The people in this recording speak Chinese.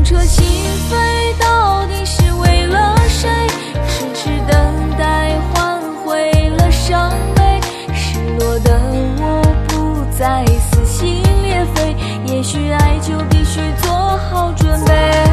彻心扉，到底是为了谁？痴痴等待换回了伤悲，失落的我不再撕心裂肺，也许爱就必须做好准备。